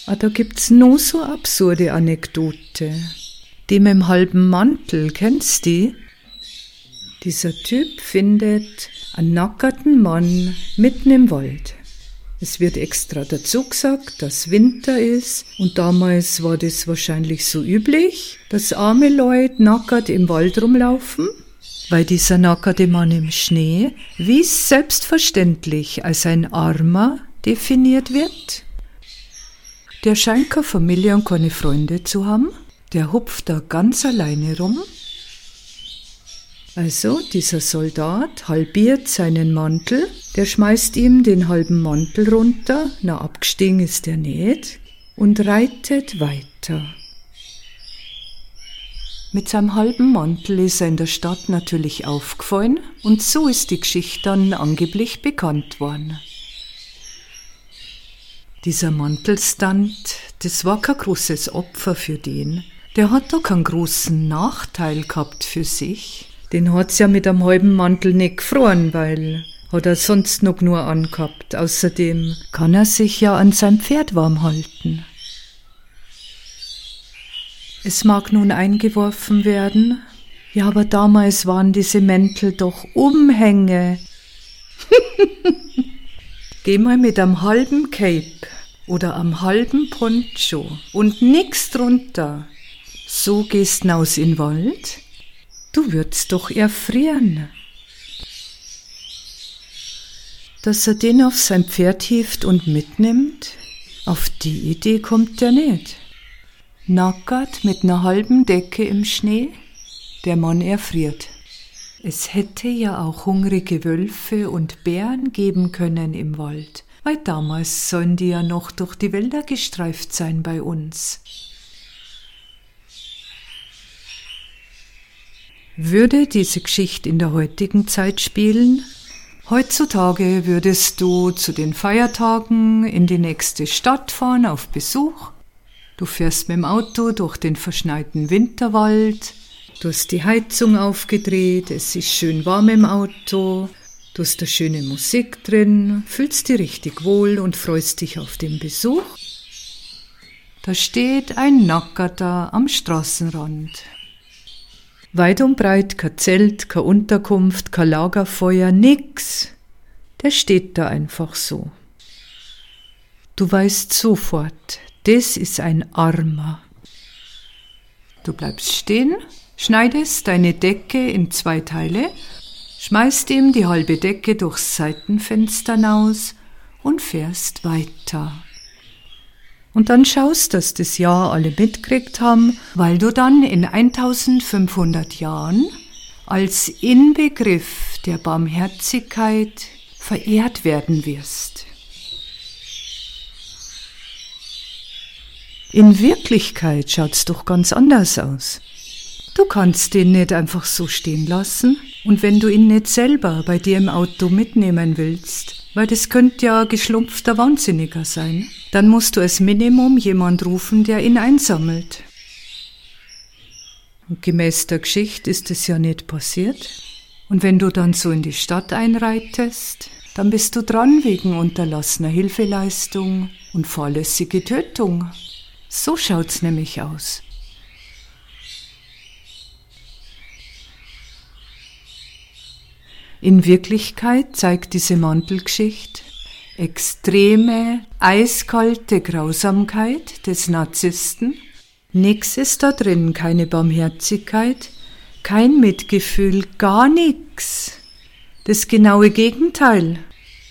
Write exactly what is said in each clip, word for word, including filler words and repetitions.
Ah, da gibt's noch so absurde Anekdote. Die mit dem halben Mantel, kennst du die? Dieser Typ findet einen nackerten Mann mitten im Wald. Es wird extra dazu gesagt, dass Winter ist und damals war das wahrscheinlich so üblich, dass arme Leute nackert im Wald rumlaufen, weil dieser nackerte Mann im Schnee wie selbstverständlich als ein Armer definiert wird. Der scheint keine Familie und keine Freunde zu haben, der hupft da ganz alleine rum. Also dieser Soldat halbiert seinen Mantel, der schmeißt ihm den halben Mantel runter, na abgestiegen ist er nicht, und reitet weiter. Mit seinem halben Mantel ist er in der Stadt natürlich aufgefallen und so ist die Geschichte dann angeblich bekannt worden. Dieser Mantelstand, das war kein großes Opfer für den, der hat doch keinen großen Nachteil gehabt für sich. Den hat's ja mit einem halben Mantel nicht gefroren, weil hat er sonst noch nur angehabt. Außerdem kann er sich ja an sein Pferd warm halten. Es mag nun eingeworfen werden, ja, aber damals waren diese Mäntel doch Umhänge. Geh mal mit einem halben Cape oder einem halben Poncho und nix drunter. So gehst naus in den Wald. Du würdest doch erfrieren. Dass er den auf sein Pferd hieft und mitnimmt, auf die Idee kommt er nicht. Nackert mit einer halben Decke im Schnee, der Mann erfriert. Es hätte ja auch hungrige Wölfe und Bären geben können im Wald, weil damals sollen die ja noch durch die Wälder gestreift sein bei uns. Würde diese Geschichte in der heutigen Zeit spielen? Heutzutage würdest du zu den Feiertagen in die nächste Stadt fahren auf Besuch. Du fährst mit dem Auto durch den verschneiten Winterwald. Du hast die Heizung aufgedreht, es ist schön warm im Auto. Du hast da schöne Musik drin, fühlst dich richtig wohl und freust dich auf den Besuch. Da steht ein Nackerter am Straßenrand. Weit und breit kein Zelt, keine Unterkunft, kein Lagerfeuer, nix. Der steht da einfach so. Du weißt sofort, das ist ein Armer. Du bleibst stehen, schneidest deine Decke in zwei Teile, schmeißt ihm die halbe Decke durchs Seitenfenster hinaus und fährst weiter. Und dann schaust, dass das Jahr alle mitkriegt haben, weil du dann in eintausendfünfhundert Jahren als Inbegriff der Barmherzigkeit verehrt werden wirst. In Wirklichkeit schaut's doch ganz anders aus. Du kannst den nicht einfach so stehen lassen und wenn du ihn nicht selber bei dir im Auto mitnehmen willst, weil das könnte ja geschlumpfter Wahnsinniger sein, dann musst du als Minimum jemand rufen, der ihn einsammelt. Und gemäß der Geschichte ist es ja nicht passiert. Und wenn du dann so in die Stadt einreitest, dann bist du dran wegen unterlassener Hilfeleistung und fahrlässige Tötung. So schaut's nämlich aus. In Wirklichkeit zeigt diese Mantelgeschichte extreme, eiskalte Grausamkeit des Narzissten. Nix ist da drin, keine Barmherzigkeit, kein Mitgefühl, gar nix. Das genaue Gegenteil.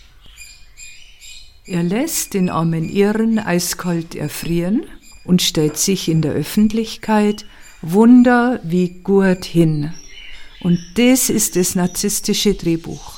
Er lässt den armen Irren eiskalt erfrieren und stellt sich in der Öffentlichkeit Wunder wie gut hin. Und das ist das narzisstische Drehbuch.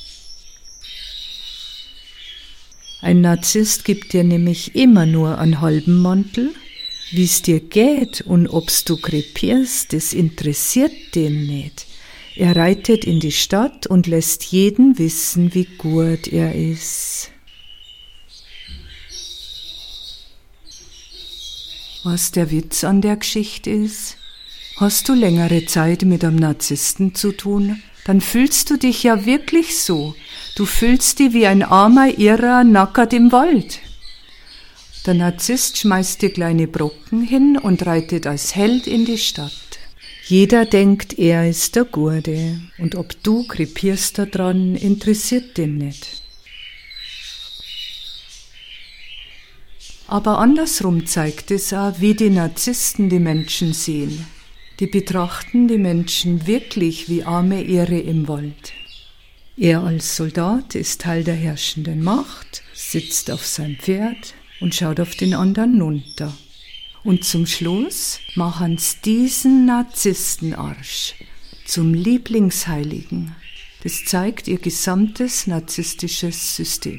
Ein Narzisst gibt dir nämlich immer nur einen halben Mantel. Wie es dir geht und ob's du krepierst, das interessiert den nicht. Er reitet in die Stadt und lässt jeden wissen, wie gut er ist. Was der Witz an der Geschichte ist? Hast du längere Zeit mit einem Narzissten zu tun, dann fühlst du dich ja wirklich so. Du fühlst dich wie ein armer Irrer nackert im Wald. Der Narzisst schmeißt dir kleine Brocken hin und reitet als Held in die Stadt. Jeder denkt, er ist der Gute, und ob du krepierst da dran, interessiert den nicht. Aber andersrum zeigt es auch, wie die Narzissten die Menschen sehen. Die betrachten die Menschen wirklich wie arme Ehre im Wald. Er als Soldat ist Teil der herrschenden Macht, sitzt auf seinem Pferd und schaut auf den anderen runter. Und zum Schluss machen sie diesen Narzisstenarsch zum Lieblingsheiligen. Das zeigt ihr gesamtes narzisstisches System.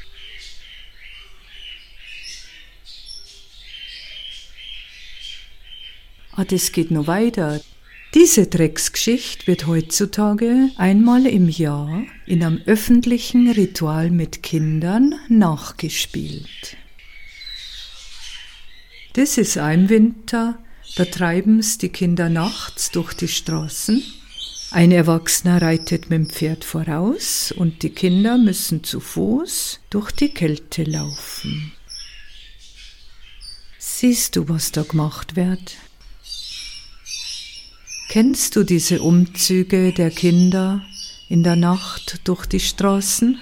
Ah, das geht noch weiter. Diese Drecksgeschichte wird heutzutage einmal im Jahr in einem öffentlichen Ritual mit Kindern nachgespielt. Das ist ein Winter, da treiben's die Kinder nachts durch die Straßen. Ein Erwachsener reitet mit dem Pferd voraus und die Kinder müssen zu Fuß durch die Kälte laufen. Siehst du, was da gemacht wird? Kennst du diese Umzüge der Kinder in der Nacht durch die Straßen?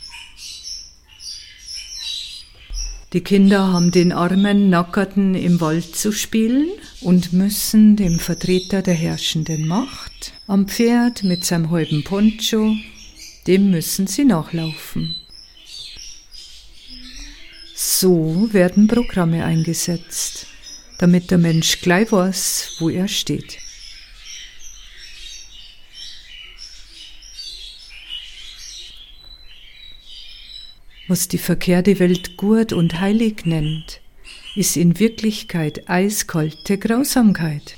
Die Kinder haben den armen Nackerten im Wald zu spielen und müssen dem Vertreter der herrschenden Macht am Pferd mit seinem halben Poncho, dem müssen sie nachlaufen. So werden Programme eingesetzt, damit der Mensch gleich weiß, wo er steht. Was die verkehrte Welt gut und heilig nennt, ist in Wirklichkeit eiskalte Grausamkeit.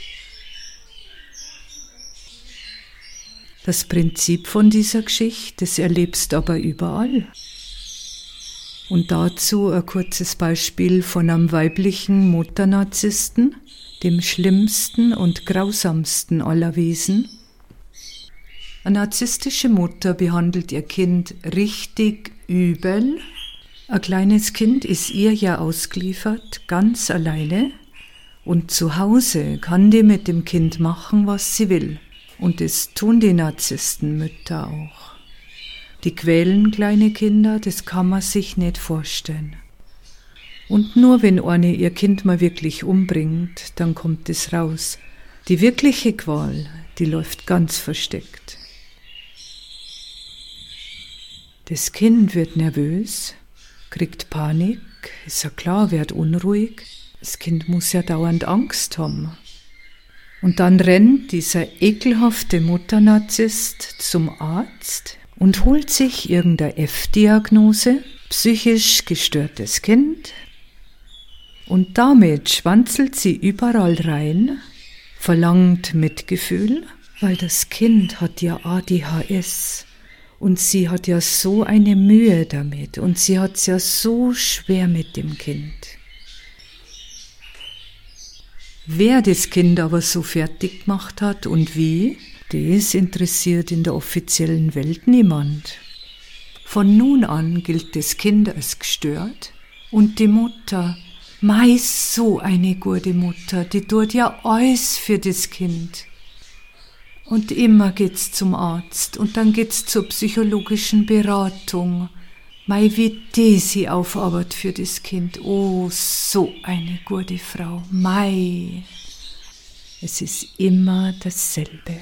Das Prinzip von dieser Geschichte, das erlebst du aber überall. Und dazu ein kurzes Beispiel von einem weiblichen Mutternarzissten, dem schlimmsten und grausamsten aller Wesen. Eine narzisstische Mutter behandelt ihr Kind richtig übel. Ein kleines Kind ist ihr ja ausgeliefert, ganz alleine. Und zu Hause kann die mit dem Kind machen, was sie will. Und das tun die Narzisstenmütter auch. Die quälen kleine Kinder, das kann man sich nicht vorstellen. Und nur wenn eine ihr Kind mal wirklich umbringt, dann kommt es raus. Die wirkliche Qual, die läuft ganz versteckt. Das Kind wird nervös, kriegt Panik, ist ja klar, wird unruhig. Das Kind muss ja dauernd Angst haben. Und dann rennt dieser ekelhafte Mutternarzisst zum Arzt und holt sich irgendeine F-Diagnose, psychisch gestörtes Kind. Und damit schwanzelt sie überall rein, verlangt Mitgefühl, weil das Kind hat ja A D H S. Und sie hat ja so eine Mühe damit und sie hat es ja so schwer mit dem Kind. Wer das Kind aber so fertig gemacht hat und wie, das interessiert in der offiziellen Welt niemand. Von nun an gilt das Kind als gestört und die Mutter, mei, so eine gute Mutter, die tut ja alles für das Kind. Und immer geht's zum Arzt und dann geht's zur psychologischen Beratung. Mei, wie die sie aufarbeitet für das Kind. Oh, so eine gute Frau. Mei. Es ist immer dasselbe.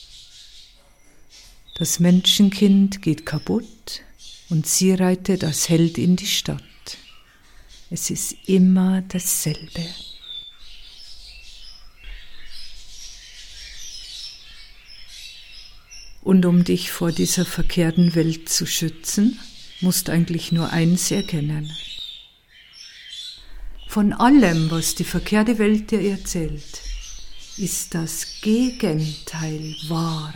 Das Menschenkind geht kaputt und sie reitet als Held in die Stadt. Es ist immer dasselbe. Und um dich vor dieser verkehrten Welt zu schützen, musst eigentlich nur eins erkennen. Von allem, was die verkehrte Welt dir erzählt, ist das Gegenteil wahr.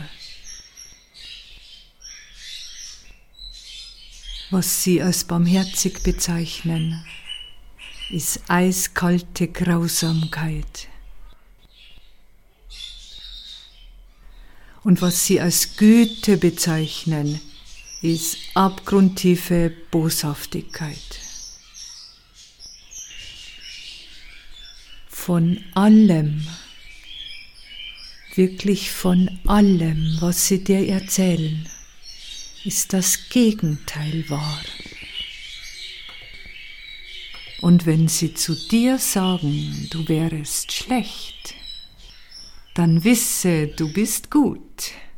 Was sie als barmherzig bezeichnen, ist eiskalte Grausamkeit. Und was sie als Güte bezeichnen, ist abgrundtiefe Boshaftigkeit. Von allem, wirklich von allem, was sie dir erzählen, ist das Gegenteil wahr. Und wenn sie zu dir sagen, du wärest schlecht, dann wisse, du bist gut.